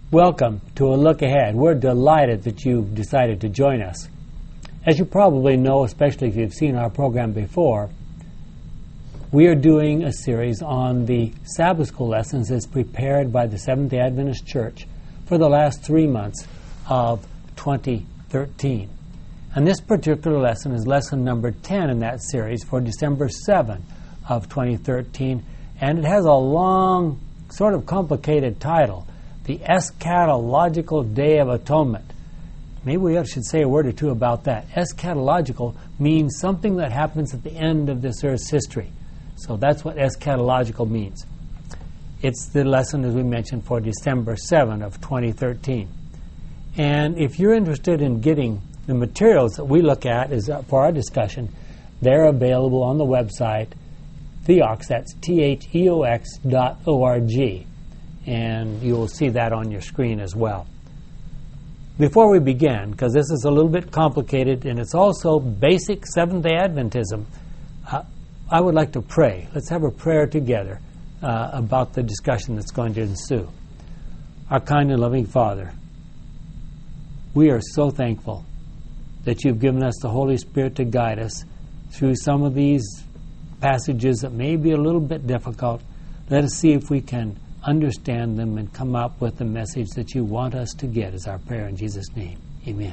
Welcome to A Look Ahead. We're delighted that you've decided to join us. As you probably know, especially if you've seen our program before, we are doing a series on the Sabbath School lessons as prepared by the Seventh-day Adventist Church for the last 3 months of 2013. And this particular lesson is lesson number 10 in that series for December 7 of 2013, and it has a long, sort of complicated title, The Eschatological Day of Atonement. Maybe we should say a word or two about that. Eschatological means something that happens at the end of this earth's history. So that's what eschatological means. It's the lesson, as we mentioned, for December 7 of 2013. And if you're interested in getting the materials that we look at for our discussion, they're available on the website, Theox, that's theox.org. And you will see that on your screen as well. Before we begin, because this is a little bit complicated and it's also basic Seventh-day Adventism, I would like to pray. Let's have a prayer together about the discussion that's going to ensue. Our kind and loving Father, we are so thankful that you've given us the Holy Spirit to guide us through some of these passages that may be a little bit difficult. Let us see if we can understand them and come up with the message that you want us to get, is our prayer in Jesus' name. Amen.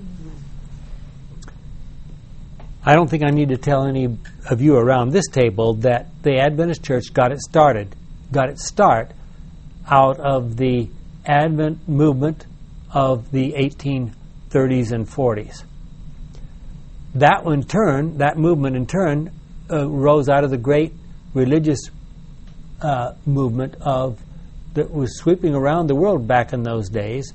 I don't think I need to tell any of you around this table that the Adventist Church got its start out of the Advent movement of the 1830s and 40s. That movement in turn rose out of the great religious movement that was sweeping around the world back in those days.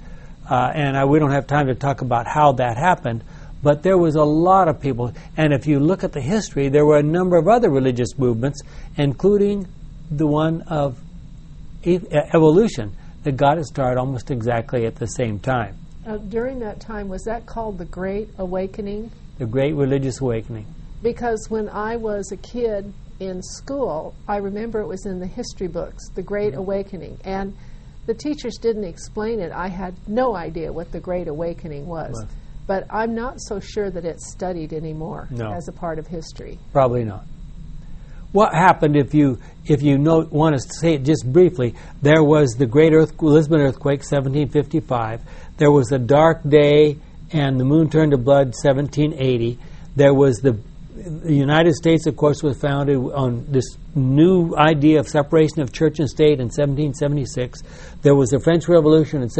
We don't have time to talk about how that happened, but there was a lot of people. And if you look at the history, there were a number of other religious movements, including the one of evolution, that got its start almost exactly at the same time. During that time, was that called the Great Awakening? The Great Religious Awakening. Because when I was a kid in school, I remember it was in the history books, the Great Awakening. And the teachers didn't explain it. I had no idea what the Great Awakening was. But I'm not so sure that it's studied anymore as a part of history. Probably not. What happened, if you want to say it just briefly, there was the Great Lisbon earthquake, 1755. There was a dark day and the moon turned to blood, 1780. There was the United States, of course, was founded on this new idea of separation of church and state in 1776. There was the French Revolution in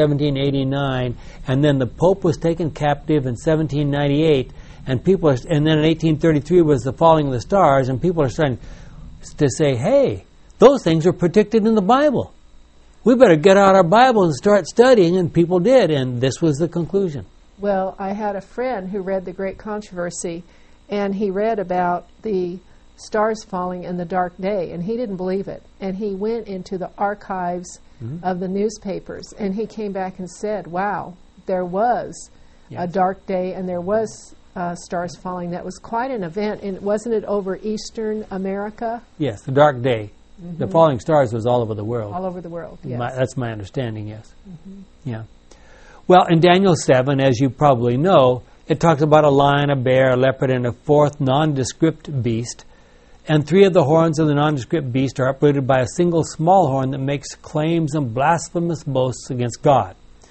1789, and then the Pope was taken captive in 1798, and then in 1833 was the falling of the stars, and people are starting to say, hey, those things are predicted in the Bible. We better get out our Bible and start studying, and people did, and this was the conclusion. Well, I had a friend who read The Great Controversy, and he read about the stars falling in the dark day, and he didn't believe it. And he went into the archives of the newspapers, and he came back and said, wow, there was a dark day, and there was stars falling. That was quite an event. And wasn't it over Eastern America? Yes, the dark day. The falling stars was all over the world. All over the world, yes. That's my understanding, yes. Yeah. Well, in Daniel 7, as you probably know, it talks about a lion, a bear, a leopard, and a fourth nondescript beast. And 3 of the horns of the nondescript beast are uprooted by a single small horn that makes claims and blasphemous boasts against God.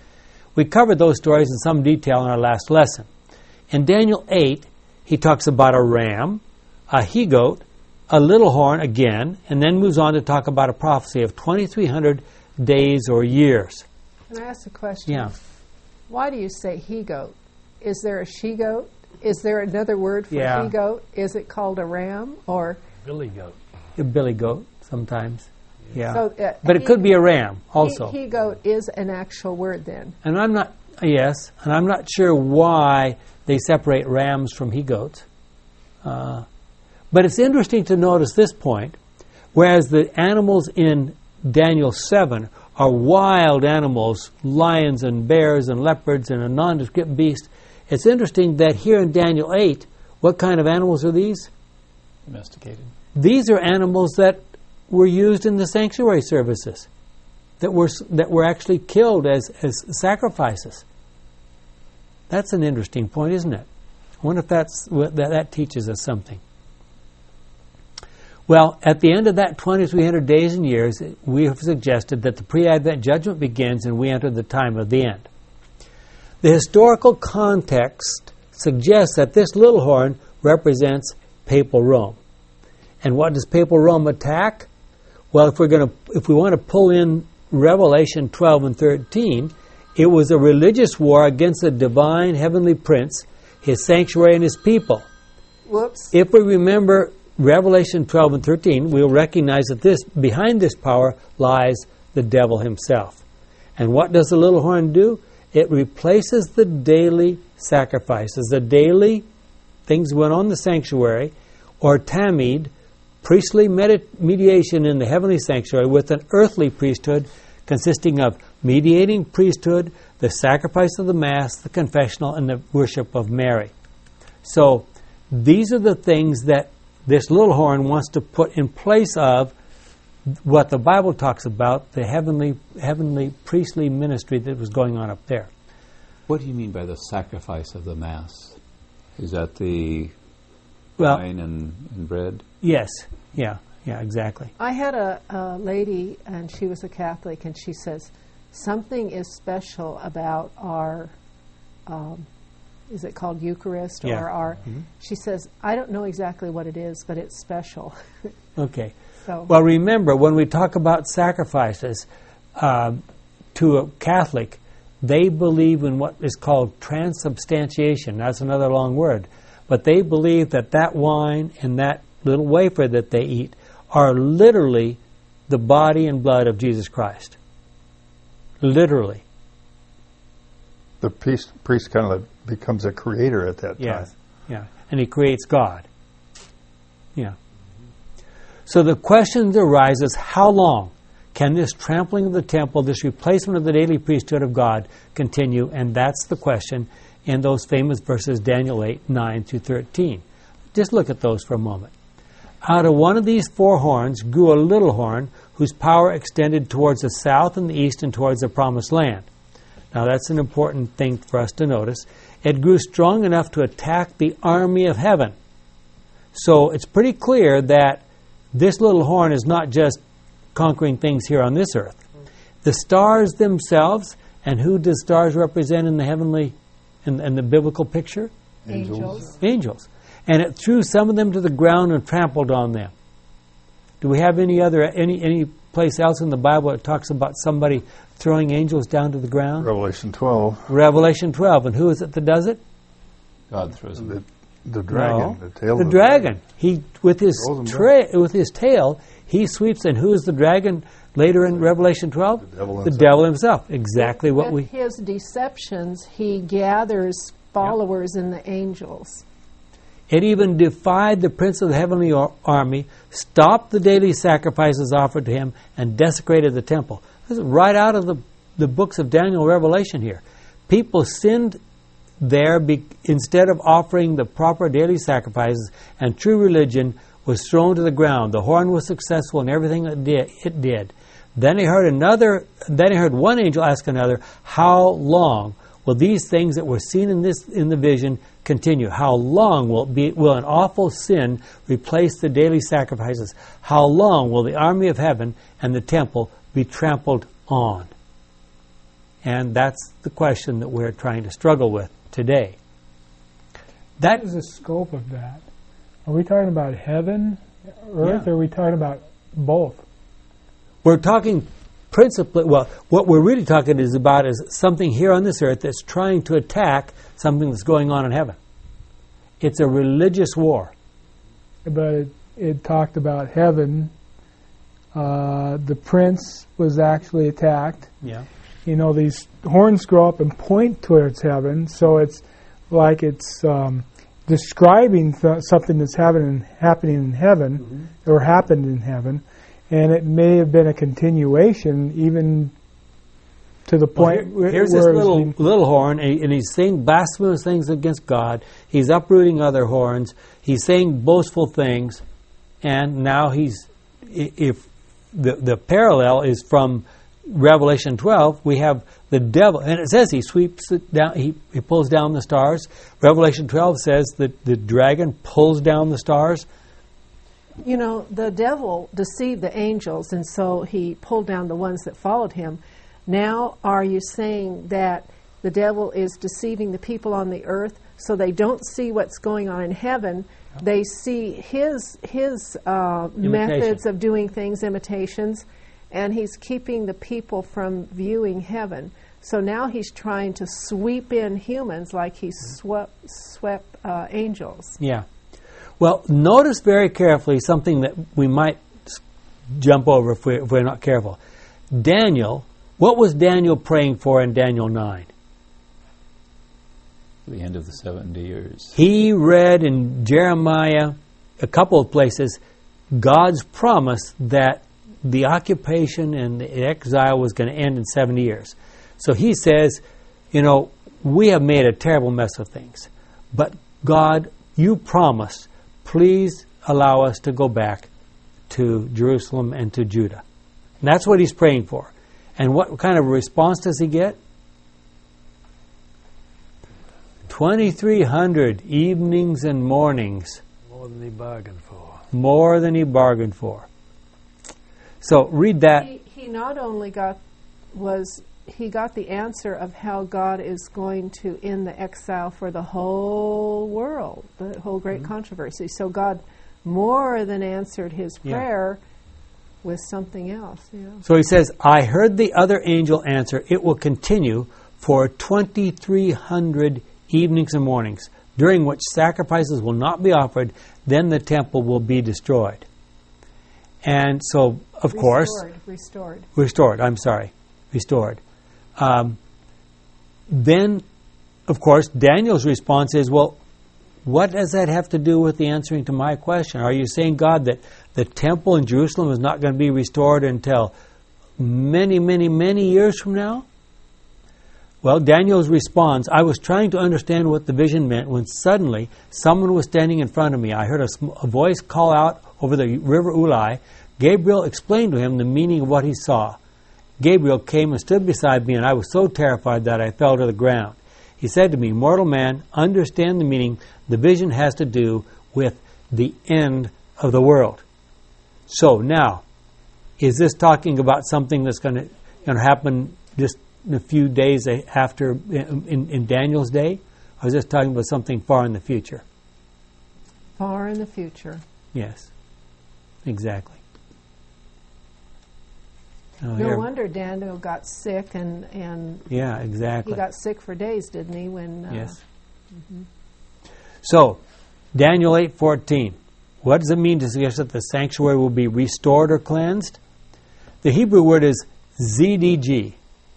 We covered those stories in some detail in our last lesson. In Daniel 8, he talks about a ram, a he-goat, a little horn again, and then moves on to talk about a prophecy of 2,300 days or years. Can I ask a question? Yeah. Why do you say he-goat? Is there a she-goat? Is there another word for he-goat? Is it called a ram or billy goat? A billy goat sometimes. Yeah. So, but it could be a ram also. He-goat is an actual word then. And I'm not sure why they separate rams from he-goats. But it's interesting to notice this point. Whereas the animals in Daniel 7 are wild animals, lions and bears and leopards and a nondescript beast, it's interesting that here in Daniel 8, what kind of animals are these? Domesticated. These are animals that were used in the sanctuary services. that were actually killed as sacrifices. That's an interesting point, isn't it? I wonder if that teaches us something. Well, at the end of that 2300 days and years, we have suggested that the pre-Advent judgment begins and we enter the time of the end. The historical context suggests that this little horn represents papal Rome. And what does papal Rome attack? Well, if we want to pull in Revelation 12 and 13, it was a religious war against the divine heavenly prince, his sanctuary, and his people. Whoops. If we remember Revelation 12 and 13, we'll recognize that behind this power lies the devil himself. And what does the little horn do? It replaces the daily sacrifices, the daily things went on in the sanctuary, or tamid, priestly mediation in the heavenly sanctuary, with an earthly priesthood consisting of mediating priesthood, the sacrifice of the Mass, the confessional, and the worship of Mary. So these are the things that this little horn wants to put in place of what the Bible talks about, the heavenly priestly ministry that was going on up there. What do you mean by the sacrifice of the Mass? Is that the wine and bread? Yes. Yeah, exactly. I had a lady, and she was a Catholic, and she says, something is special about our, is it called Eucharist? Yeah. Or our, she says, I don't know exactly what it is, but it's special. Okay. So. Well, remember, when we talk about sacrifices to a Catholic, they believe in what is called transubstantiation. That's another long word. But they believe that wine and that little wafer that they eat are literally the body and blood of Jesus Christ. Literally. The priest kind of becomes a creator at that time. Yeah. And he creates God. Yeah. So the question arises, how long can this trampling of the temple, this replacement of the daily priesthood of God continue? And that's the question in those famous verses, Daniel 8, 9 through 13. Just look at those for a moment. Out of one of these four horns grew a little horn whose power extended towards the south and the east and towards the promised land. Now that's an important thing for us to notice. It grew strong enough to attack the army of heaven. So it's pretty clear that this little horn is not just conquering things here on this earth. The stars themselves, and who does stars represent in the heavenly, in the biblical picture? Angels. And it threw some of them to the ground and trampled on them. Do we have any place else in the Bible that talks about somebody throwing angels down to the ground? Revelation 12. Revelation 12. And who is it that does it? God throws them. The dragon. No, the tail. The of dragon. He with his tail, he sweeps. And who is the dragon later in Revelation 12? The devil himself. Exactly what with his deceptions, he gathers followers in the angels. It even defied the prince of the heavenly army, stopped the daily sacrifices offered to him, and desecrated the temple. This is right out of the books of Daniel and Revelation here. People sinned there instead of offering the proper daily sacrifices, and true religion was thrown to the ground. The horn was successful in everything it did. Then he heard one angel ask another, how long will these things that were seen in the vision continue? How long will an awful sin replace the daily sacrifices? How long will the army of heaven and the temple be trampled on? And that's the question that we're trying to struggle with today. What is the scope of that? Are we talking about heaven, earth, or are we talking about both? We're talking principally, what we're really talking about is something here on this earth that's trying to attack something that's going on in heaven. It's a religious war. But it talked about heaven. The prince was actually attacked. Yeah. You know, these horns grow up and point towards heaven, so it's like it's describing something that's happening in heaven, or happened in heaven, and it may have been a continuation even to the point where here's this little horn, and he's saying blasphemous things against God. He's uprooting other horns. He's saying boastful things, and now if the parallel is from Revelation 12, we have the devil, and it says he sweeps it down, he pulls down the stars. Revelation 12 says that the dragon pulls down the stars. You know, the devil deceived the angels, and so he pulled down the ones that followed him. Now, are you saying that the devil is deceiving the people on the earth so they don't see what's going on in heaven? They see his methods of doing things, imitations, and he's keeping the people from viewing heaven. So now he's trying to sweep in humans like he swept angels. Yeah. Well, notice very carefully something that we might jump over if we're not careful. Daniel, what was Daniel praying for in Daniel 9? The end of the 70 years. He read in Jeremiah, a couple of places, God's promise that the occupation and the exile was going to end in 70 years. So he says, you know, we have made a terrible mess of things. But God, you promised, please allow us to go back to Jerusalem and to Judah. And that's what he's praying for. And what kind of response does he get? 2,300 evenings and mornings. More than he bargained for. More than he bargained for. So read that. He not only got the answer of how God is going to end the exile for the whole world, the whole great controversy. So God more than answered his prayer with something else. Yeah. So he says, I heard the other angel answer, it will continue for 2,300 evenings and mornings, during which sacrifices will not be offered, then the temple will be destroyed. And so, of course... Restored. Then, of course, Daniel's response is, well, what does that have to do with the answering to my question? Are you saying, God, that the temple in Jerusalem is not going to be restored until many, many, many years from now? Well, Daniel's response, I was trying to understand what the vision meant when suddenly someone was standing in front of me. I heard a voice call out over the river Ulai. Gabriel explained to him the meaning of what he saw. Gabriel came and stood beside me, and I was so terrified that I fell to the ground. He said to me, mortal man, understand the meaning. The vision has to do with the end of the world. So now, is this talking about something that's going to happen just in a few days after in Daniel's day? Or is this talking about something far in the future? Far in the future. Yes, exactly. No wonder Daniel got sick and yeah, exactly. He got sick for days, didn't he? Yes. So, Daniel 8:14. What does it mean to suggest that the sanctuary will be restored or cleansed? The Hebrew word is ZDG.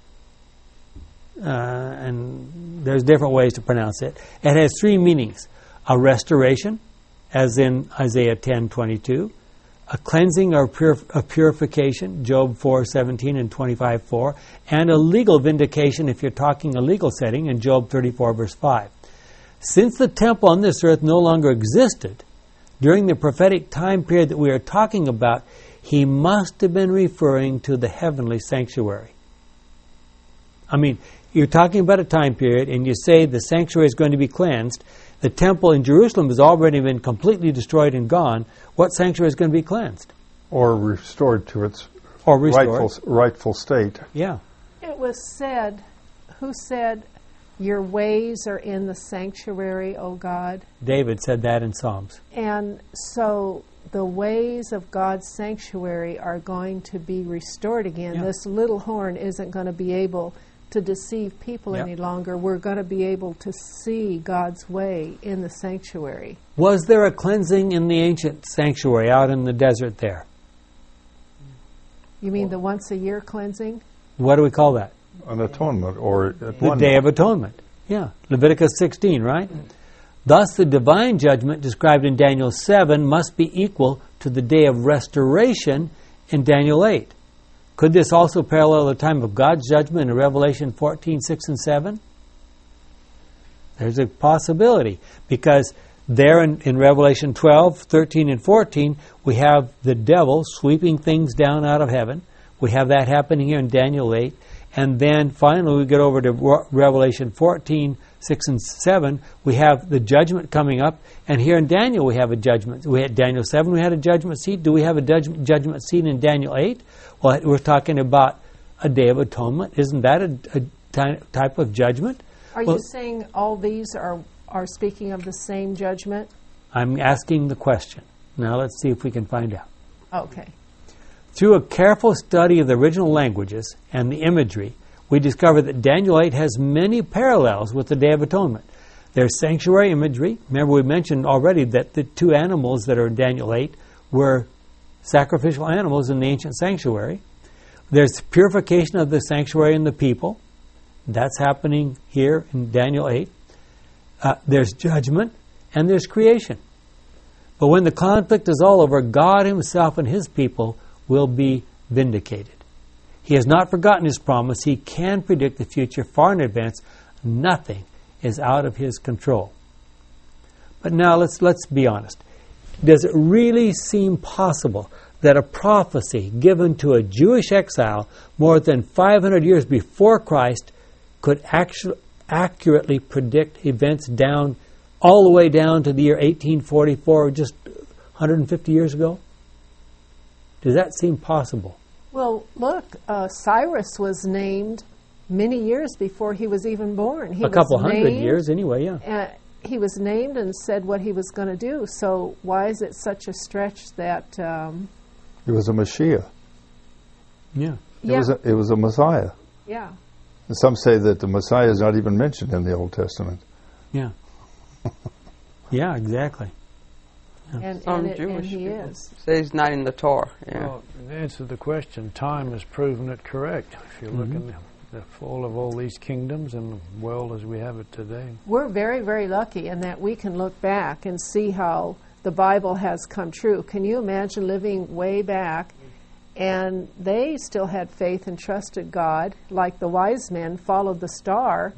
And there's different ways to pronounce it. It has three meanings. A restoration, as in Isaiah 10:22. A cleansing or a purification, Job 4:17 and 25:4, and a legal vindication if you're talking a legal setting in Job 34 verse 5. Since the temple on this earth no longer existed, during the prophetic time period that we are talking about, he must have been referring to the heavenly sanctuary. I mean, you're talking about a time period and you say the sanctuary is going to be cleansed. The temple in Jerusalem has already been completely destroyed and gone. What sanctuary is going to be cleansed? Or restored to its rightful state. Yeah. It was said, who said, your ways are in the sanctuary, O God? David said that in Psalms. And so the ways of God's sanctuary are going to be restored again. Yeah. This little horn isn't going to be able to deceive people any longer. We're going to be able to see God's way in the sanctuary. Was there a cleansing in the ancient sanctuary out in the desert there? You mean the once-a-year cleansing? What do we call that? An atonement, or the Day of Atonement. Yeah, Leviticus 16, right? Thus, the divine judgment described in Daniel 7 must be equal to the day of restoration in Daniel 8. Could this also parallel the time of God's judgment in Revelation 14, 6, and 7? There's a possibility, because there in Revelation 12, 13, and 14, we have the devil sweeping things down out of heaven. We have that happening here in Daniel 8. And then finally we get over to Revelation 14, 6 and 7. We have the judgment coming up. And here in Daniel we have a judgment. We had Daniel 7, we had a judgment seat. Do we have a judgment seat in Daniel 8? Well, we're talking about a Day of Atonement. Isn't that a type of judgment? Are you saying all these are speaking of the same judgment? I'm asking the question. Now let's see if we can find out. Okay. Through a careful study of the original languages and the imagery, we discover that Daniel 8 has many parallels with the Day of Atonement. There's sanctuary imagery. Remember, we mentioned already that the two animals that are in Daniel 8 were sacrificial animals in the ancient sanctuary. There's purification of the sanctuary and the people. That's happening here in Daniel 8. There's judgment, and there's creation. But when the conflict is all over, God himself and his people will be vindicated. He has not forgotten his promise. He can predict the future far in advance. Nothing is out of his control. But now let's be honest. Does it really seem possible that a prophecy given to a Jewish exile more than 500 years before Christ could accurately predict events down all the way down to the year 1844, just 150 years ago? Does that seem possible? Well, look, Cyrus was named many years before he was even born. A couple hundred years anyway, yeah. He was named and said what he was going to do. So why is it such a stretch that... He was a Messiah. Yeah. It was a Messiah. Yeah. And some say that the Messiah is not even mentioned in the Old Testament. Yeah. Yeah, exactly. And he is. Say he's not in the Torah. Yeah. Well, to answer the question, time has proven it correct. If you look in the fall of all these kingdoms and the world as we have it today. We're very, very lucky in that we can look back and see how the Bible has come true. Can you imagine living way back and they still had faith and trusted God, like the wise men followed the star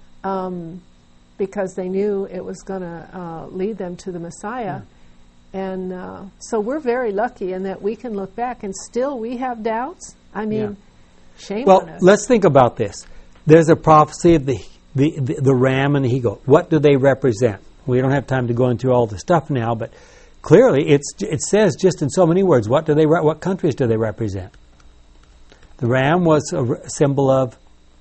because they knew it was going to lead them to the Messiah. And so we're very lucky in that we can look back and still we have doubts. I mean, shame on us. Well, let's think about this. There's a prophecy of the ram and the he-goat. What do they represent? We don't have time to go into all the stuff now, but clearly it says just in so many words, what countries do they represent? The ram was a symbol of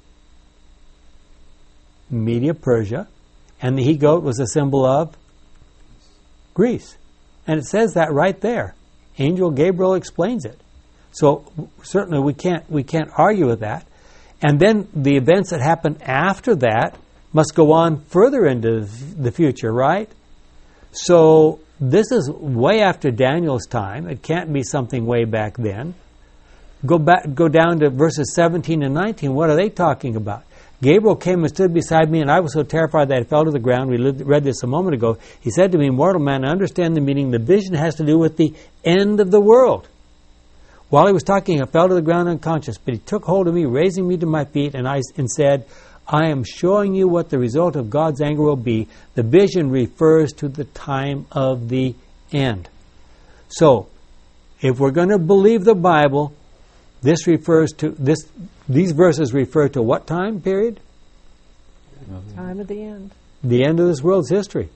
Media, Persia, and the he-goat was a symbol of Greece. And it says that right there. Angel Gabriel explains it. So certainly we can't argue with that. And then the events that happen after that must go on further into the future, right? So this is way after Daniel's time. It can't be something way back then. Go down to verses 17 and 19. What are they talking about? Gabriel came and stood beside me, and I was so terrified that I fell to the ground. We read this a moment ago. He said to me, "Mortal man, I understand the meaning. The vision has to do with the end of the world." While he was talking, I fell to the ground unconscious, but he took hold of me, raising me to my feet, and said, "I am showing you what the result of God's anger will be." The vision refers to the time of the end. So, if we're going to believe the Bible, these verses refer to what time period? Time of the end. The end of this world's history.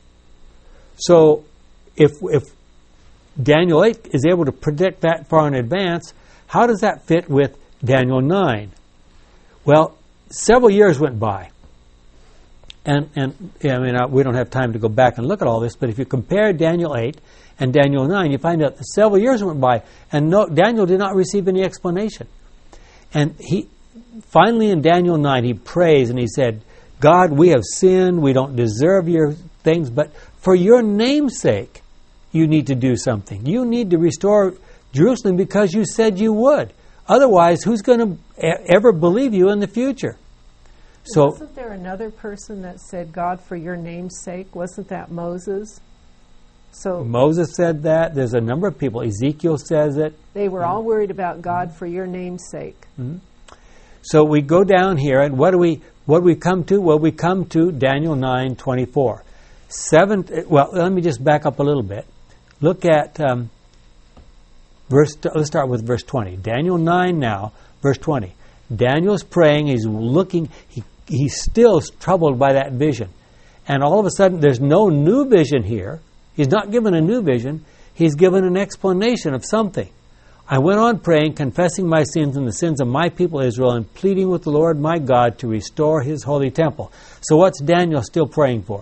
So, if Daniel 8 is able to predict that far in advance, how does that fit with Daniel 9? Well, several years went by. And we don't have time to go back and look at all this, but if you compare Daniel 8 and Daniel 9, you find out that several years went by, and Daniel did not receive any explanation. And he finally in Daniel 9, he prays and he said, "God, we have sinned, we don't deserve your things, but for your name's sake, you need to do something. You need to restore Jerusalem because you said you would. Otherwise, who's going to ever believe you in the future?" So, wasn't there another person that said, "God, for your name's sake"? Wasn't that Moses? So Moses said that. There's a number of people. Ezekiel says it. They were all worried about God for your name's sake. Mm-hmm. So we go down here, and what do we come to? Well, we come to Daniel 9:24. Well, let me just back up a little bit. Look at Let's start with verse 20. Daniel 9 now, verse 20. Daniel's praying, he's looking, he's still troubled by that vision. And all of a sudden, there's no new vision here. He's not given a new vision. He's given an explanation of something. I went on praying, confessing my sins and the sins of my people Israel, and pleading with the Lord my God to restore His holy temple. So what's Daniel still praying for?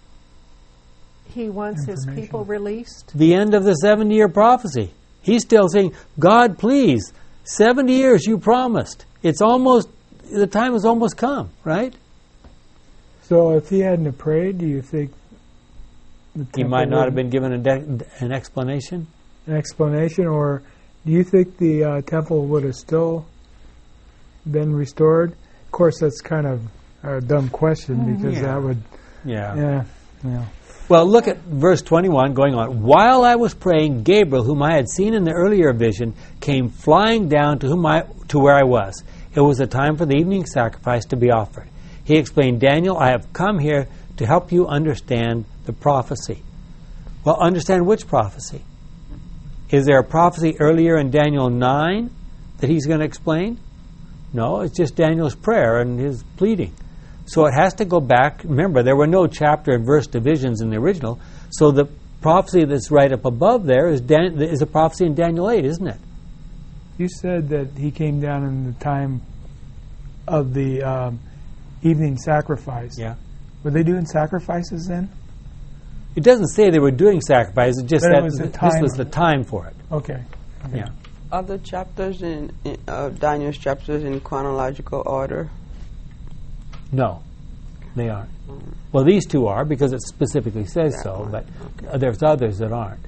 He wants his people released. The end of the 70-year prophecy. He's still saying, God, please, 70 years you promised. It's almost, the time has almost come, right? So if he hadn't have prayed, do you think He might not have been given an explanation? An explanation, or do you think the temple would have still been restored? Of course, that's kind of a dumb question because that would... Yeah. Well, look at verse 21 going on. While I was praying, Gabriel, whom I had seen in the earlier vision, came flying down to where I was. It was the time for the evening sacrifice to be offered. He explained, Daniel, I have come here to help you understand the prophecy. Well, understand which prophecy? Is there a prophecy earlier in Daniel 9 that he's going to explain? No, it's just Daniel's prayer and his pleading. So it has to go back. Remember, there were no chapter and verse divisions in the original, so the prophecy that's right up above there is a prophecy in Daniel 8, isn't it? You said that he came down in the time of the evening sacrifice. Yeah. Were they doing sacrifices then? It doesn't say they were doing sacrifices, just But that it was this was the time for it. Okay. Yeah. Are the chapters in Daniel's chapters in chronological order? No, they aren't. Well, these two are because it specifically says so, but there's others that aren't.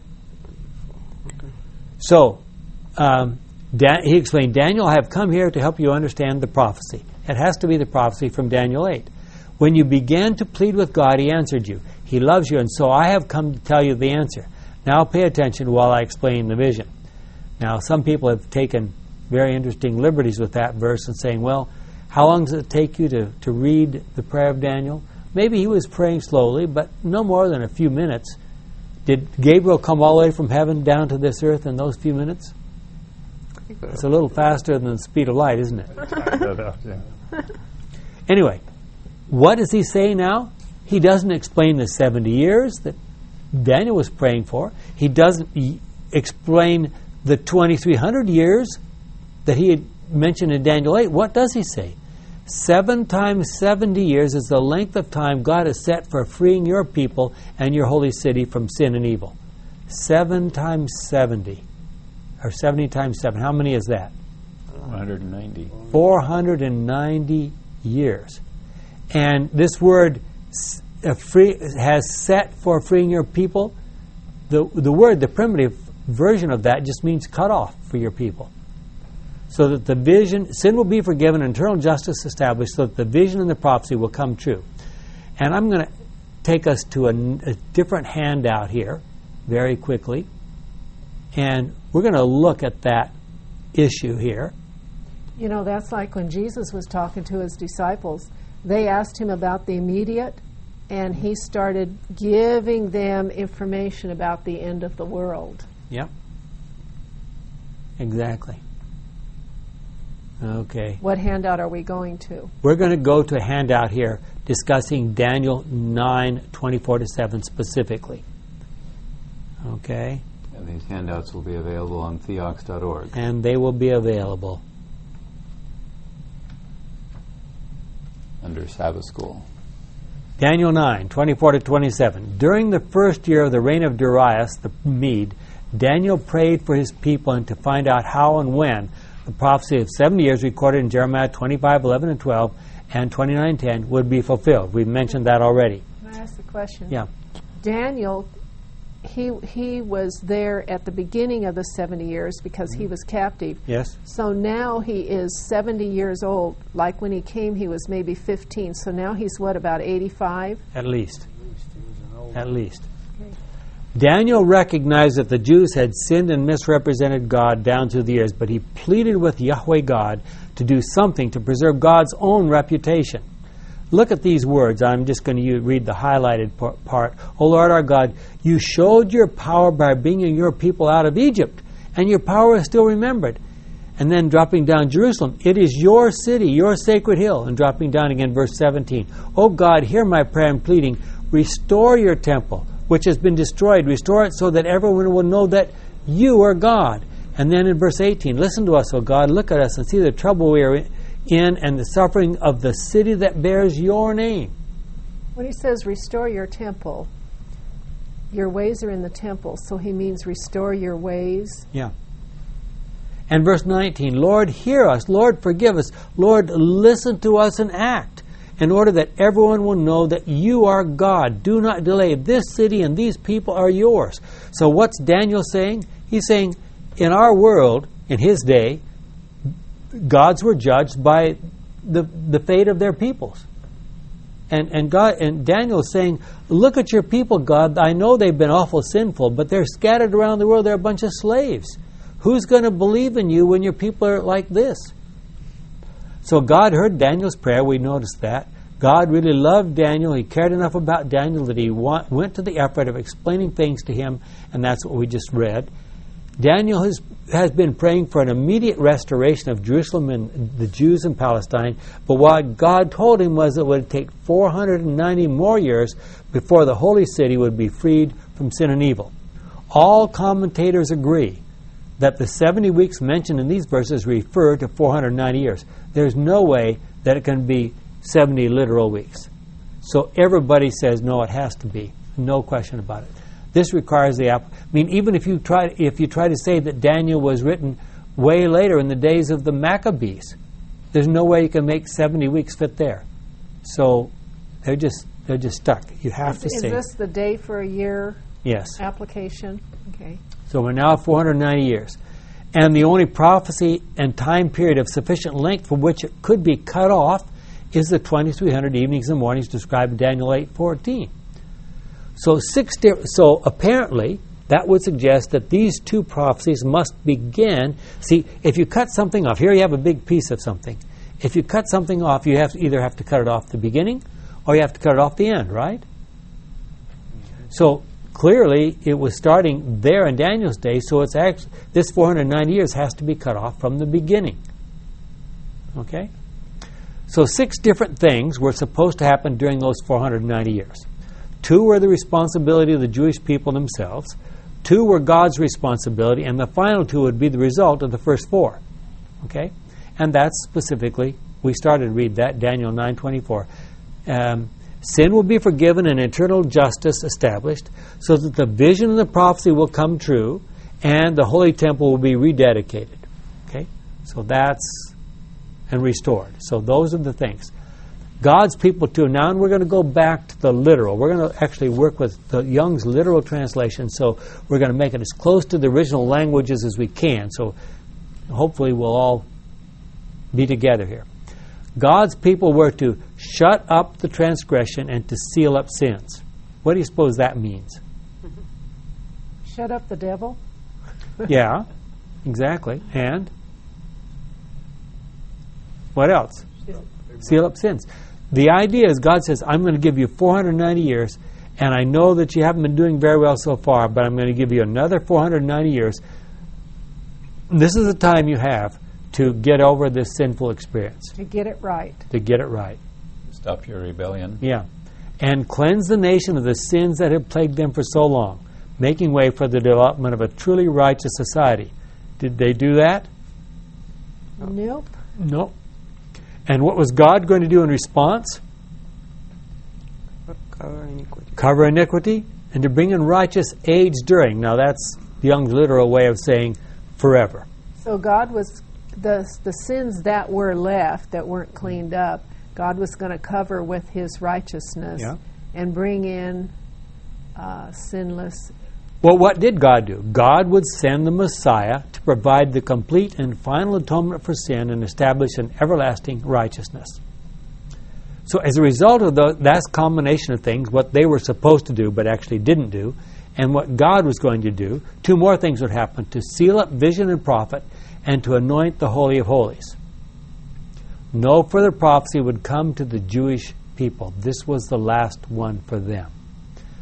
So, he explained, Daniel, I have come here to help you understand the prophecy. It has to be the prophecy from Daniel 8. When you began to plead with God, He answered you. He loves you, and so I have come to tell you the answer. Now pay attention while I explain the vision. Now, some people have taken very interesting liberties with that verse and saying, well, how long does it take you to read the prayer of Daniel? Maybe he was praying slowly, but no more than a few minutes. Did Gabriel come all the way from heaven down to this earth in those few minutes? It's a little faster than the speed of light, isn't it? Anyway, what does he say now? He doesn't explain the 70 years that Daniel was praying for. He doesn't explain the 2,300 years that he had mentioned in Daniel 8. What does he say? 7 times 70 years is the length of time God has set for freeing your people and your holy city from sin and evil. 7 times 70. Or 70 times 7. How many is that? 190. 490 years. And this word has set for freeing your people. The word, the primitive version of that just means cut off for your people. So that the vision, sin will be forgiven, and eternal justice established, so that the vision and the prophecy will come true. And I'm going to take us to a different handout here very quickly. And we're going to look at that issue here. You know, that's like when Jesus was talking to His disciples. They asked Him about the immediate, and He started giving them information about the end of the world. Yep. Exactly. Okay. What handout are we going to? We're going to go to a handout here discussing Daniel 9:24-7 specifically. Okay? And these handouts will be available on theox.org. And they will be available. Under Sabbath School. Daniel 9:24-27. During the first year of the reign of Darius the Mede, Daniel prayed for his people and to find out how and when the prophecy of 70 years recorded in Jeremiah 25:11 and 12 and 29:10 would be fulfilled. We've mentioned that already. Can I ask a question? Yeah. Daniel, he was there at the beginning of the 70 years because he was captive. Yes. So now he is 70 years old. Like when he came, he was maybe 15. So now he's what, about 85? At least. At least. Daniel recognized that the Jews had sinned and misrepresented God down through the years, but he pleaded with Yahweh God to do something to preserve God's own reputation. Look at these words. I'm just going to read the highlighted part. O Lord our God, you showed your power by bringing your people out of Egypt and your power is still remembered. And then dropping down Jerusalem, it is your city, your sacred hill. And dropping down again, verse 17. O God, hear my prayer and pleading. Restore your temple, which has been destroyed. Restore it so that everyone will know that you are God. And then in verse 18, listen to us, O God, look at us and see the trouble we are in and the suffering of the city that bears your name. When he says restore your temple, your ways are in the temple, so he means restore your ways. Yeah. And verse 19, Lord, hear us. Lord, forgive us. Lord, listen to us and act, in order that everyone will know that you are God. Do not delay. This city and these people are yours. So what's Daniel saying? He's saying, in our world, in his day, gods were judged by the fate of their peoples. And Daniel is saying, look at your people, God. I know they've been awful sinful, but they're scattered around the world. They're a bunch of slaves. Who's going to believe in you when your people are like this? So God heard Daniel's prayer. We noticed that. God really loved Daniel. He cared enough about Daniel that he went to the effort of explaining things to him, and that's what we just read. Daniel has been praying for an immediate restoration of Jerusalem and the Jews in Palestine, but what God told him was it would take 490 more years before the holy city would be freed from sin and evil. All commentators agree that the 70 weeks mentioned in these verses refer to 490 years. There's no way that it can be 70 literal weeks. So everybody says, no, it has to be. No question about it. This requires even if you try to say that Daniel was written way later in the days of the Maccabees, there's no way you can make 70 weeks fit there. So they're just stuck. You have to say. Is this the day for a year? Yes. Application? Okay. So we're now at 490 years. And the only prophecy and time period of sufficient length from which it could be cut off is the 2300 evenings and mornings described in Daniel 8:14. So apparently, that would suggest that these two prophecies must begin. See, if you cut something off, here you have a big piece of something. If you cut something off, you either have to cut it off the beginning or you have to cut it off the end, right? So clearly, it was starting there in Daniel's day, so it's actually, this 490 years has to be cut off from the beginning. Okay? So 6 different things were supposed to happen during those 490 years. 2 were the responsibility of the Jewish people themselves. 2 were God's responsibility, and the final 2 would be the result of the first 4. Okay? And that's specifically, we started to read that, Daniel 9:24. Sin will be forgiven and eternal justice established, so that the vision and the prophecy will come true, and the holy temple will be rededicated. Okay? So that's, and restored. So those are the things. God's people too. Now we're going to go back to the literal. We're going to actually work with the Young's literal translation, so we're going to make it as close to the original languages as we can. So hopefully we'll all be together here. God's people were to shut up the transgression and to seal up sins. What do you suppose that means? Shut up the devil? Yeah, exactly. And what else? Seal up sins. The idea is God says, I'm going to give you 490 years, and I know that you haven't been doing very well so far, but I'm going to give you another 490 years. This is the time you have to get over this sinful experience. To get it right. To get it right. Stop your rebellion. Yeah. And cleanse the nation of the sins that have plagued them for so long, making way for the development of a truly righteous society. Did they do that? Nope. Nope. And what was God going to do in response? Cover iniquity. Cover iniquity, and to bring in righteous age during. Now that's Young's literal way of saying forever. So God was, the sins that were left, that weren't cleaned up, God was going to cover with His righteousness and bring in sinless. Well, what did God do? God would send the Messiah to provide the complete and final atonement for sin and establish an everlasting righteousness. So as a result of that combination of things, what they were supposed to do but actually didn't do, and what God was going to do, 2 more things would happen: to seal up vision and prophet, and to anoint the Holy of Holies. No further prophecy would come to the Jewish people. This was the last one for them.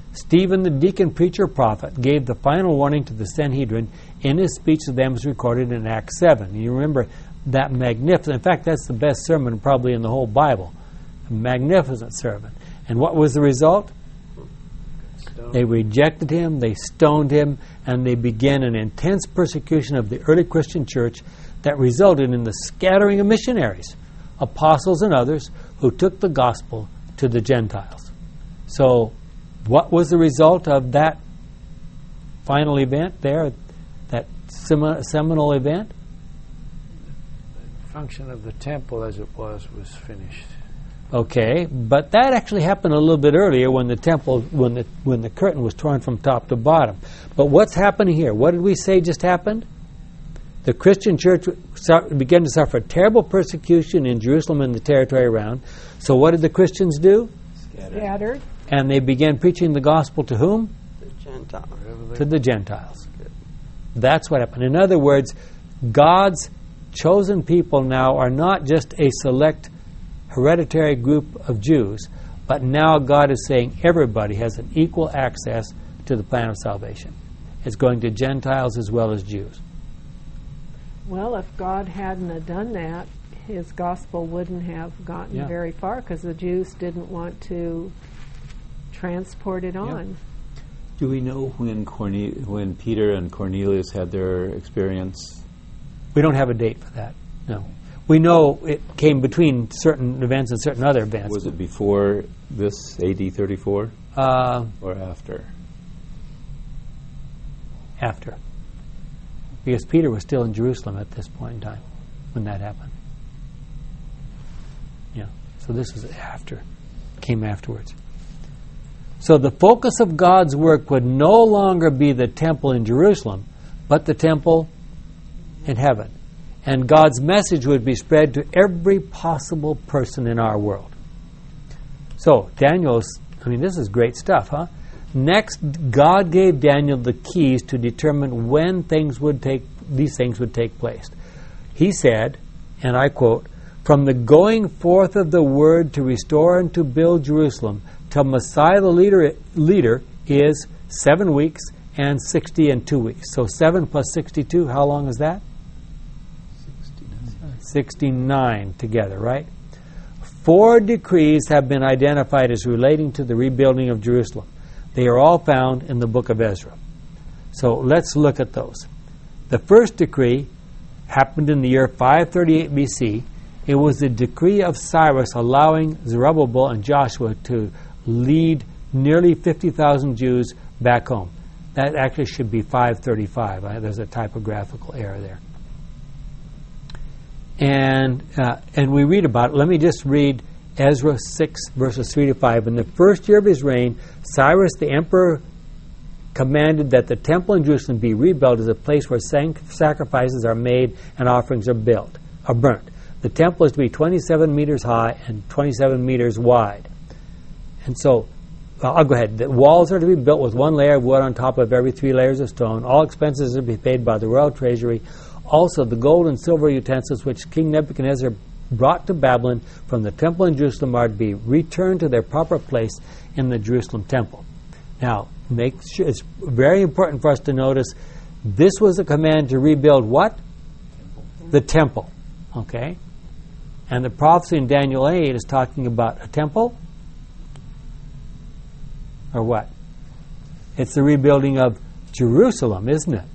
Stephen, the deacon, preacher, prophet, gave the final warning to the Sanhedrin in his speech to them as recorded in Acts 7. You remember that magnificent, in fact, that's the best sermon probably in the whole Bible. A magnificent sermon. And what was the result? They rejected him, they stoned him, and they began an intense persecution of the early Christian church that resulted in the scattering of missionaries, apostles and others, who took the gospel to the Gentiles. So, what was the result of that final event there, that seminal event? The function of the temple as it was finished. Okay, but that actually happened a little bit earlier when the temple, when the curtain was torn from top to bottom. But what's happening here? What did we say just happened? The Christian church began to suffer terrible persecution in Jerusalem and the territory around. So what did the Christians do? Scattered. And they began preaching the gospel to whom? The Gentiles. To the Gentiles. That's what happened. In other words, God's chosen people now are not just a select hereditary group of Jews, but now God is saying everybody has an equal access to the plan of salvation. It's going to Gentiles as well as Jews. Well, if God hadn't have done that, his gospel wouldn't have gotten very far because the Jews didn't want to transport it on. Do we know when Peter and Cornelius had their experience? We don't have a date for that, no. We know it came between certain events and certain other events. Was it before this, AD 34? Or after? After. Because Peter was still in Jerusalem at this point in time when that happened. Yeah. So this was after. Came afterwards. So the focus of God's work would no longer be the temple in Jerusalem, but the temple in heaven. And God's message would be spread to every possible person in our world. So, this is great stuff, huh? Next, God gave Daniel the keys to determine when these things would take place. He said, and I quote, "From the going forth of the word to restore and to build Jerusalem till Messiah the leader is 7 weeks and 60 and 2 weeks." So 7 plus 62, how long is that? 69 together, right? 4 decrees have been identified as relating to the rebuilding of Jerusalem. They are all found in the book of Ezra. So let's look at those. The first decree happened in the year 538 BC. It was the decree of Cyrus allowing Zerubbabel and Joshua to lead nearly 50,000 Jews back home. That actually should be 535. There's a typographical error there. And we read about it. Let me just read Ezra 6, verses 3 to 5. In the first year of his reign, Cyrus the emperor commanded that the temple in Jerusalem be rebuilt as a place where sacrifices are made and offerings are burnt. The temple is to be 27 meters high and 27 meters wide. And so, I'll go ahead. The walls are to be built with 1 layer of wood on top of every 3 layers of stone. All expenses are to be paid by the royal treasury. Also, the gold and silver utensils which King Nebuchadnezzar brought to Babylon from the temple in Jerusalem are to be returned to their proper place in the Jerusalem temple. Now, make sure it's very important for us to notice this was a command to rebuild what? The temple. Okay? And the prophecy in Daniel 8 is talking about a temple or what? It's the rebuilding of Jerusalem, isn't it?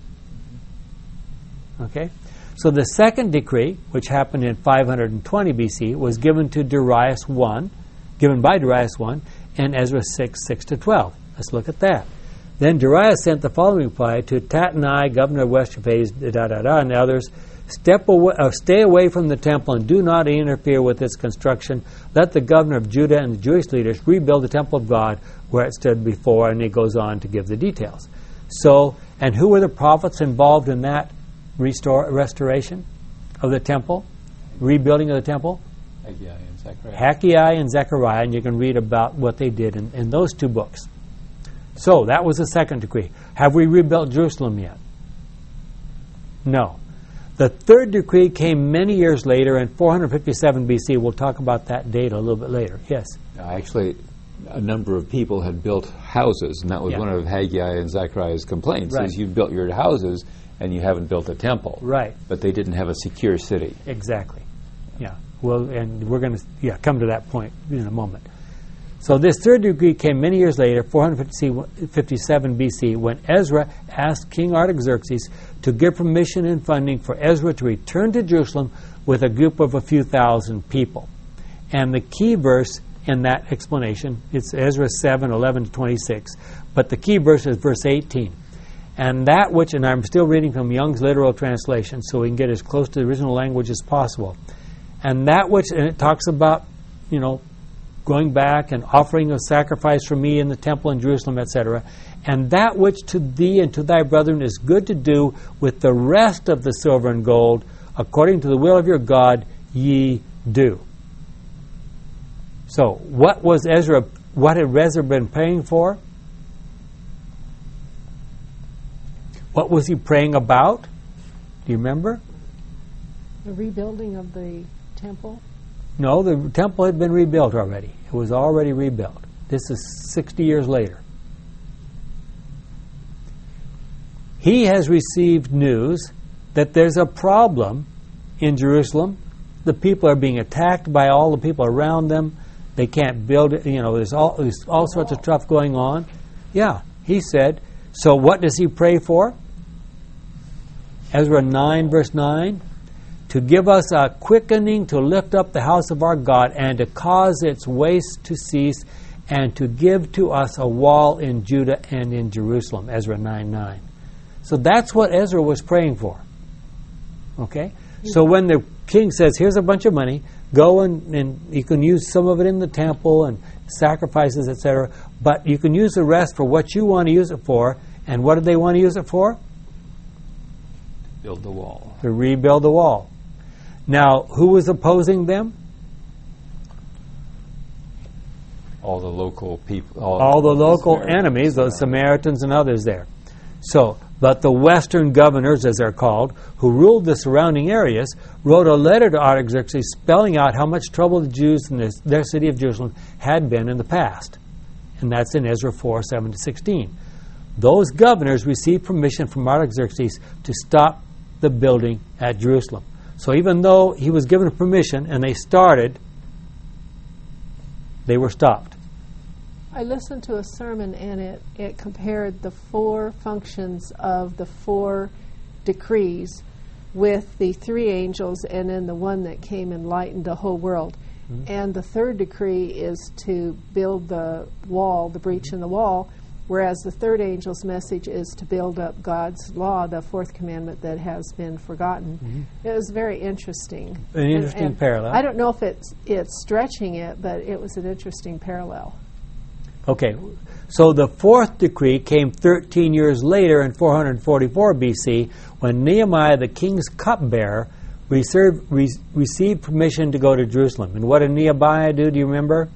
Okay? So the second decree, which happened in 520 BC, was given by Darius I, in Ezra 6, 6 to 12. Let's look at that. Then Darius sent the following reply to Tattenai, governor of West Ephes, and others, stay away from the temple and do not interfere with its construction. Let the governor of Judah and the Jewish leaders rebuild the temple of God where it stood before, and he goes on to give the details. So, and who were the prophets involved in that restoration of the temple, rebuilding of the temple? Haggai and Zechariah, and you can read about what they did in those 2 books. So that was the second decree. Have we rebuilt Jerusalem yet? No. The third decree came many years later in 457 BC. We'll talk about that date a little bit later. Yes? Actually, a number of people had built houses, and that was one of Haggai and Zechariah's complaints, is you built your houses and you haven't built a temple. Right. But they didn't have a secure city. Exactly. Yeah. Well, and we're going to come to that point in a moment. So this third decree came many years later, 457 BC, when Ezra asked King Artaxerxes to give permission and funding for Ezra to return to Jerusalem with a group of a few thousand people. And the key verse in that explanation, it's Ezra 7:11-26, but the key verse is verse 18. And that which, and I'm still reading from Young's literal translation, so we can get as close to the original language as possible. And that which, and it talks about, going back and offering a sacrifice for me in the temple in Jerusalem, etc. And that which to thee and to thy brethren is good to do with the rest of the silver and gold, according to the will of your God, ye do. So, what had Ezra been praying for? What was he praying about? Do you remember? The rebuilding of the temple? No, the temple had been rebuilt already. It was already rebuilt. This is 60 years later. He has received news that there's a problem in Jerusalem. The people are being attacked by all the people around them. They can't build it. There's all sorts of stuff going on. Yeah, he said. So what does he pray for? Ezra 9, verse 9. To give us a quickening to lift up the house of our God and to cause its waste to cease and to give to us a wall in Judah and in Jerusalem. Ezra 9:9. So that's what Ezra was praying for. Okay? So when the king says, here's a bunch of money, go and you can use some of it in the temple and sacrifices, etc., but you can use the rest for what you want to use it for. And what did they want to use it for? Build the wall. To rebuild the wall. Now, who was opposing them? All the local people. All the local enemies, the Samaritans and others there. So, but the Western governors, as they're called, who ruled the surrounding areas, wrote a letter to Artaxerxes spelling out how much trouble the Jews in their city of Jerusalem had been in the past. And that's in Ezra 4:7-16. Those governors received permission from Artaxerxes to stop the building at Jerusalem. So even though he was given permission and they started, they were stopped. I listened to a sermon and it compared the 4 functions of the 4 decrees with the 3 angels and then the one that came and lightened the whole world. Mm-hmm. And the 3rd decree is to build the wall, the breach in the wall, whereas the 3rd angel's message is to build up God's law, the 4th commandment that has been forgotten. Mm-hmm. It was very interesting. An interesting parallel. I don't know if it's stretching it, but it was an interesting parallel. Okay, so the 4th decree came 13 years later in 444 BC when Nehemiah, the king's cupbearer, received permission to go to Jerusalem. And what did Nehemiah do? Do you remember?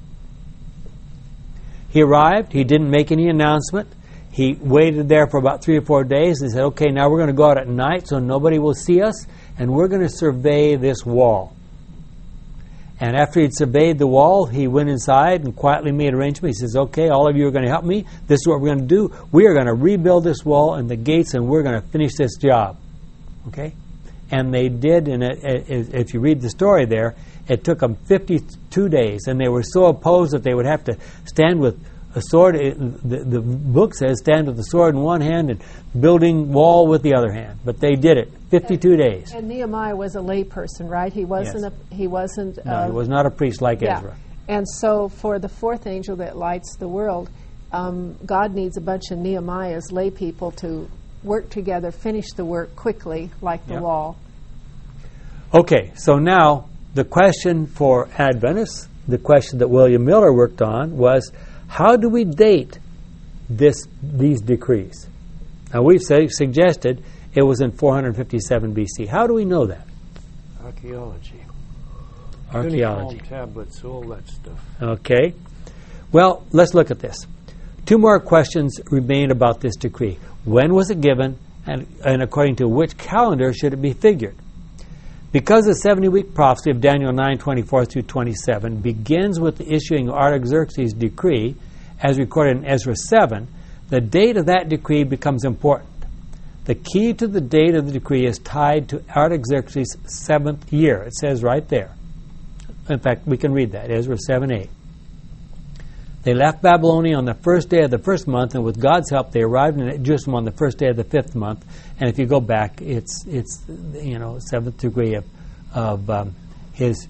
He arrived. He didn't make any announcement. He waited there for about 3 or 4 days and said, okay, now we're going to go out at night so nobody will see us, and we're going to survey this wall. And after he'd surveyed the wall, he went inside and quietly made arrangements. He says, okay, all of you are going to help me. This is what we're going to do. We are going to rebuild this wall and the gates, and we're going to finish this job. Okay? And they did, and if you read the story there, it took them 52 days, and they were so opposed that they would have to stand with a sword. The book says stand with the sword in one hand and building wall with the other hand. But they did it, 52 days. And Nehemiah was a layperson, right? He wasn't. Yes. He wasn't. No, he was not a priest like Ezra. And so, for the 4th angel that lights the world, God needs a bunch of Nehemiah's lay people to work together, finish the work quickly, like the wall. Okay, so now the question for Adventists, the question that William Miller worked on, was how do we date these decrees? Now we've suggested it was in 457 BC. How do we know that? Archaeology. Archaeology. Tablets, all that stuff. Okay. Well, let's look at this. 2 more questions remain about this decree. When was it given, and according to which calendar should it be figured? Because the 70-week prophecy of Daniel 9:24 through 27 begins with the issuing of Artaxerxes' decree, as recorded in Ezra 7, the date of that decree becomes important. The key to the date of the decree is tied to Artaxerxes' 7th year. It says right there. In fact, we can read that, Ezra 7:8. They left Babylonia on the first day of the first month, and with God's help, they arrived in Jerusalem on the first day of the 5th month. And if you go back, it's 7th degree of his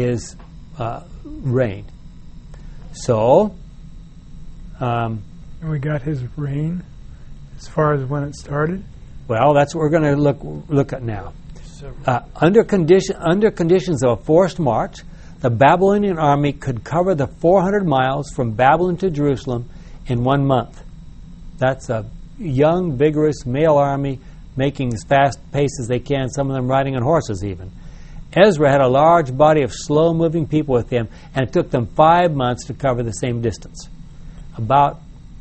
reign. So, and we got his reign as far as when it started. Well, that's what we're going to look at now. Under conditions of a forced march, the Babylonian army could cover the 400 miles from Babylon to Jerusalem in 1 month. That's a young, vigorous male army making as fast pace as they can, some of them riding on horses even. Ezra had a large body of slow-moving people with him, and it took them 5 months to cover the same distance. About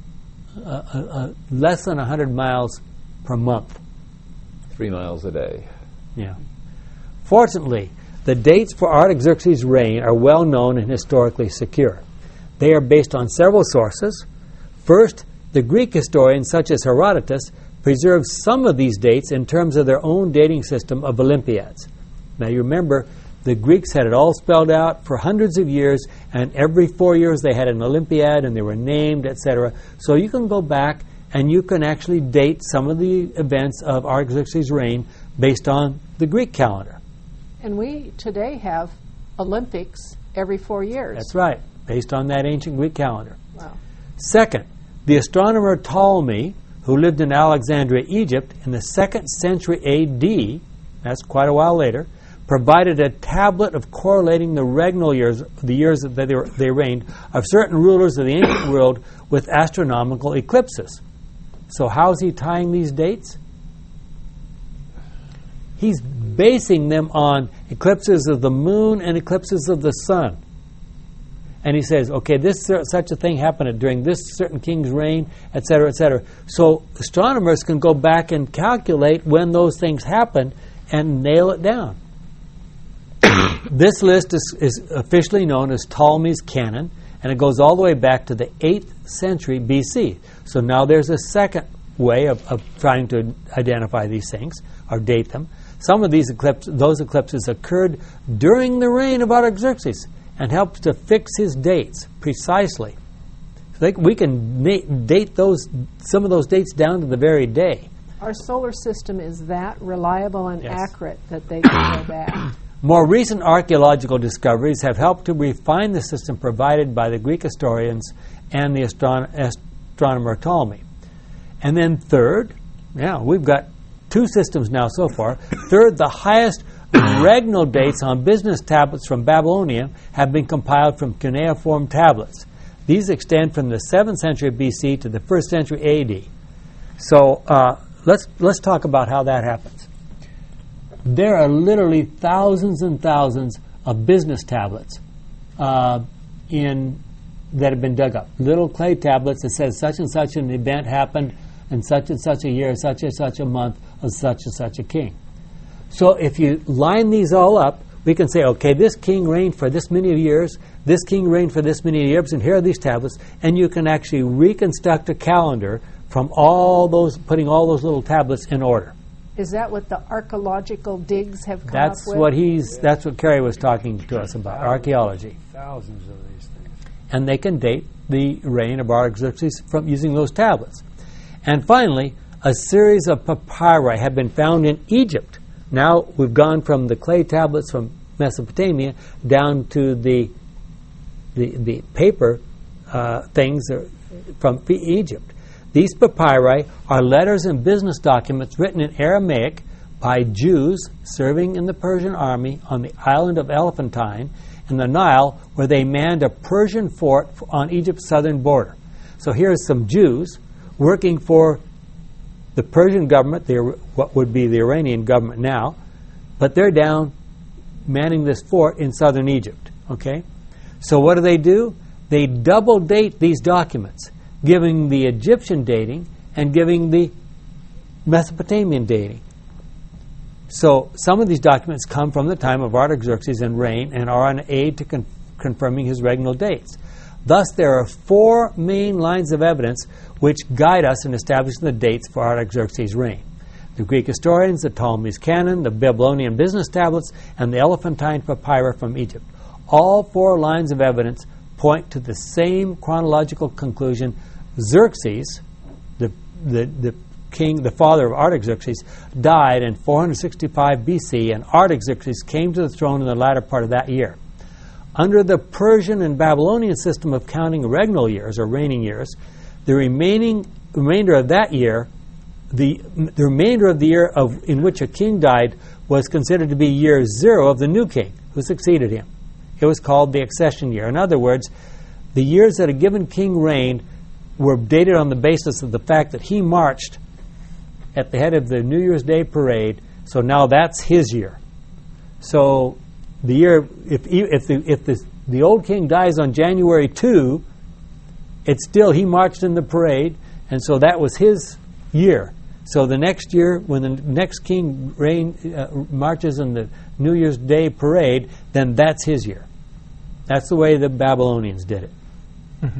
less than 100 miles per month. 3 miles a day. Yeah. Fortunately, the dates for Artaxerxes' reign are well known and historically secure. They are based on several sources. First, the Greek historians, such as Herodotus, preserve some of these dates in terms of their own dating system of Olympiads. Now, you remember, the Greeks had it all spelled out for hundreds of years, and every 4 years they had an Olympiad, and they were named, etc. So you can go back and you can actually date some of the events of Artaxerxes' reign based on the Greek calendar. And we today have Olympics every 4 years. That's right, based on that ancient Greek calendar. Wow. Second, the astronomer Ptolemy, who lived in Alexandria, Egypt, in the 2nd century A.D., that's quite a while later, provided a tablet of correlating the regnal years, the years that they reigned, of certain rulers of the ancient world with astronomical eclipses. So how is he tying these dates? He's basing them on eclipses of the moon and eclipses of the sun. And he says, okay, such a thing happened during this certain king's reign, etc., etc. So astronomers can go back and calculate when those things happened and nail it down. This list is officially known as Ptolemy's Canon, and it goes all the way back to the 8th century BC. So now there's a second way of trying to identify these things or date them. Some of those eclipses occurred during the reign of Artaxerxes and helped to fix his dates precisely. So we can date some of those dates down to the very day. Our solar system is that reliable and accurate that they can go back. More recent archaeological discoveries have helped to refine the system provided by the Greek historians and the astronomer Ptolemy. And then third, we've got 2 systems now so far. Third, the highest regnal dates on business tablets from Babylonia have been compiled from cuneiform tablets. These extend from the 7th century BC to the 1st century AD. So let's talk about how that happens. There are literally thousands and thousands of business tablets that have been dug up. Little clay tablets that says such and such an event happened in such and such a year, such and such a month, of such and such a king. So if you line these all up, we can say, okay, this king reigned for this many years, this king reigned for this many years, and here are these tablets, and you can actually reconstruct a calendar from putting all those little tablets in order. Is that what the archaeological digs have come up with? That's what Kerry was talking to us about, archaeology. Thousands of these things. And they can date the reign of Artaxerxes from using those tablets. And finally, a series of papyri have been found in Egypt. Now we've gone from the clay tablets from Mesopotamia down to the paper things from Egypt. These papyri are letters and business documents written in Aramaic by Jews serving in the Persian army on the island of Elephantine in the Nile, where they manned a Persian fort on Egypt's southern border. So here's some Jews working for the Persian government, what would be the Iranian government now, but they're down manning this fort in southern Egypt. Okay? So what do? They double date these documents, giving the Egyptian dating and giving the Mesopotamian dating. So some of these documents come from the time of Artaxerxes and reign and are an aid to confirming his regnal dates. Thus, there are 4 main lines of evidence which guide us in establishing the dates for Artaxerxes' reign: the Greek historians, the Ptolemy's canon, the Babylonian business tablets, and the Elephantine papyri from Egypt. All 4 lines of evidence point to the same chronological conclusion. Xerxes, the king, the father of Artaxerxes, died in 465 BC, and Artaxerxes came to the throne in the latter part of that year. Under the Persian and Babylonian system of counting regnal years or reigning years, the remainder of that year, the remainder of the year in which a king died was considered to be year 0 of the new king who succeeded him. It was called the accession year. In other words, the years that a given king reigned were dated on the basis of the fact that he marched at the head of the New Year's Day parade, so now that's his year. So the year, if the old king dies on January 2, it's still he marched in the parade, and so that was his year. So the next year, when the next king marches in the New Year's Day parade, then that's his year. That's the way the Babylonians did it. Mm-hmm.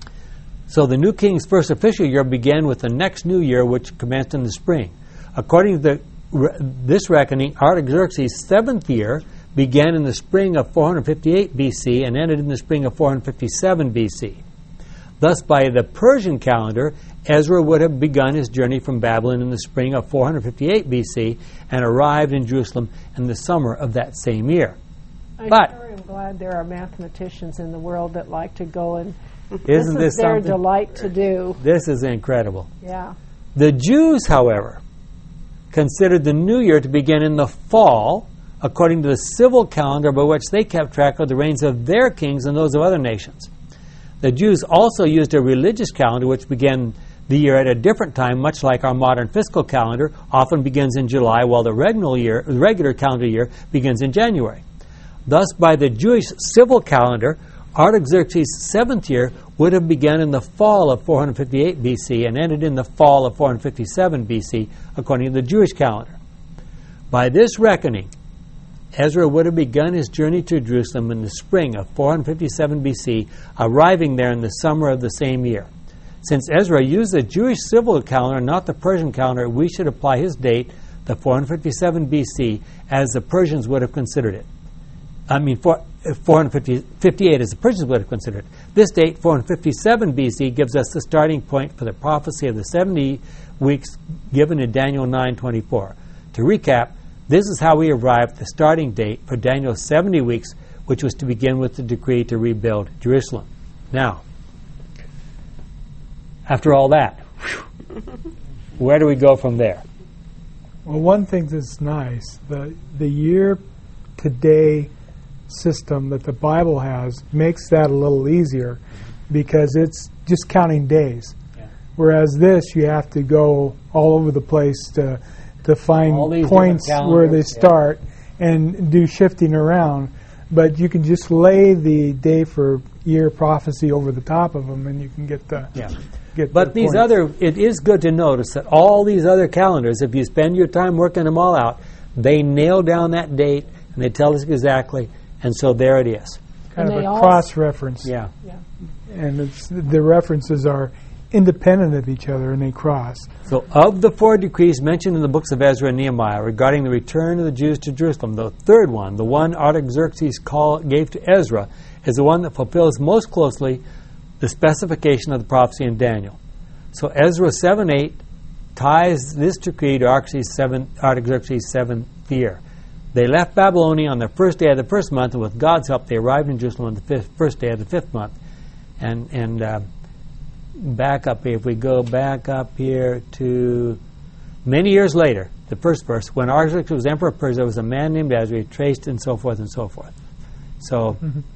So the new king's first official year began with the next new year, which commenced in the spring. According to this reckoning, Artaxerxes' 7th year began in the spring of 458 BC and ended in the spring of 457 BC. Thus, by the Persian calendar, Ezra would have begun his journey from Babylon in the spring of 458 BC and arrived in Jerusalem in the summer of that same year. I sure am glad there are mathematicians in the world that like to go and Isn't this their something? delight to do. This is incredible. Yeah. The Jews, however, considered the new year to begin in the fall, according to the civil calendar by which they kept track of the reigns of their kings and those of other nations. The Jews also used a religious calendar which began the year at a different time, much like our modern fiscal calendar often begins in July, while the regular calendar year begins in January. Thus, by the Jewish civil calendar, Artaxerxes' 7th year would have begun in the fall of 458 BC and ended in the fall of 457 BC, according to the Jewish calendar. By this reckoning, Ezra would have begun his journey to Jerusalem in the spring of 457 BC, arriving there in the summer of the same year. Since Ezra used the Jewish civil calendar, not the Persian calendar, we should apply his date, the 457 BC, as the Persians would have considered it. 458 as the Persians would have considered it. This date, 457 BC, gives us the starting point for the prophecy of the 70 weeks given in Daniel 9:24. To recap, this is how we arrived at the starting date for Daniel's 70 weeks, which was to begin with the decree to rebuild Jerusalem. Now, after all that, where do we go from there? Well, one thing that's nice, the year today system that the Bible has makes that a little easier because it's just counting days. Yeah. Whereas this, you have to go all over the place to find points where they start and do shifting around. But you can just lay the day for year prophecy over the top of them, and you can get the But these points. It is good to notice that all these other calendars, if you spend your time working them all out, they nail down that date and they tell us exactly. And so there it is. Kind of a cross-reference. Yeah. And the references are independent of each other, and they cross. So of the 4 decrees mentioned in the books of Ezra and Nehemiah regarding the return of the Jews to Jerusalem, the third one, the one Artaxerxes gave to Ezra, is the one that fulfills most closely the specification of the prophecy in Daniel. So Ezra 7:8 ties this decree to Artaxerxes' 7th year. They left Babylonia on the first day of the first month, and with God's help, they arrived in Jerusalem on the first day of the 5th month. And back up here, if we go back up here to many years later, the first verse, when Artaxerxes was emperor of Persia, there was a man named Ezra, traced and so forth and so forth. So,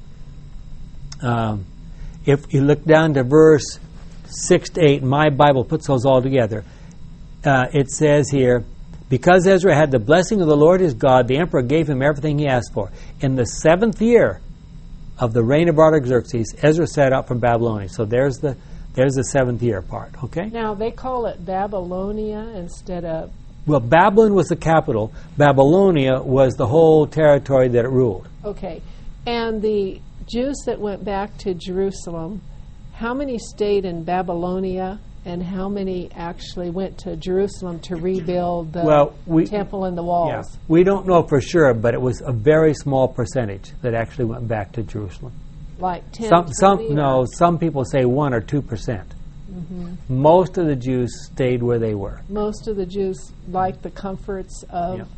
if you look down to verse 6 to 8, my Bible puts those all together. It says here, because Ezra had the blessing of the Lord his God, the emperor gave him everything he asked for. In the 7th year of the reign of Artaxerxes, Ezra set out from Babylonia. So there's the 7th year part, okay? Now, they call it Babylonia instead of Well, Babylon was the capital. Babylonia was the whole territory that it ruled. Okay. And the Jews that went back to Jerusalem, how many stayed in Babylonia and how many actually went to Jerusalem to rebuild the temple and the walls? Yeah, we don't know for sure, but it was a very small percentage that actually went back to Jerusalem. Like 10, some people say 1 or 2%. Most of the Jews stayed where they were. Most of the Jews liked the comforts of... Yeah.